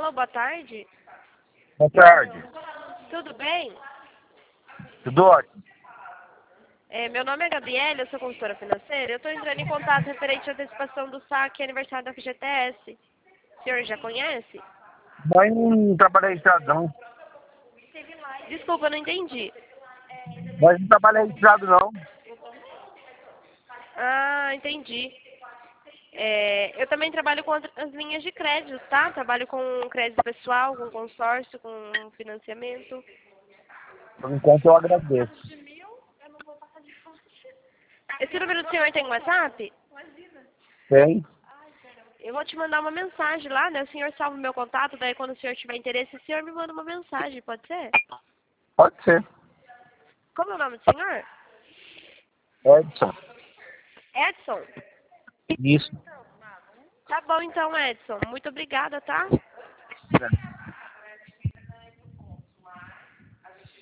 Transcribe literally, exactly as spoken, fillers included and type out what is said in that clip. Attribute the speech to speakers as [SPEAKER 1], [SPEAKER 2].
[SPEAKER 1] Alô, boa tarde.
[SPEAKER 2] Boa tarde.
[SPEAKER 1] Tudo bem?
[SPEAKER 2] Tudo ótimo.
[SPEAKER 1] É, meu nome é Gabriela, eu sou consultora financeira. Eu estou entrando em contato referente à antecipação do saque e aniversário da F G T S. O senhor já conhece?
[SPEAKER 2] Mas não trabalhei registrado, não.
[SPEAKER 1] Desculpa, eu não entendi.
[SPEAKER 2] Mas não trabalhei registrado, não.
[SPEAKER 1] Ah, entendi. É, eu também trabalho com as linhas de crédito, tá? Trabalho com crédito pessoal, com consórcio, com financiamento.
[SPEAKER 2] Por enquanto eu agradeço.
[SPEAKER 1] Esse número do senhor tem WhatsApp?
[SPEAKER 2] Tem?
[SPEAKER 1] Eu vou te mandar uma mensagem lá, né? O senhor salva o meu contato, daí quando o senhor tiver interesse, o senhor me manda uma mensagem, pode ser?
[SPEAKER 2] Pode ser.
[SPEAKER 1] Como é o nome do senhor?
[SPEAKER 2] Edson.
[SPEAKER 1] Edson?
[SPEAKER 2] Isso.
[SPEAKER 1] Tá bom então, Edson. Muito obrigada, tá?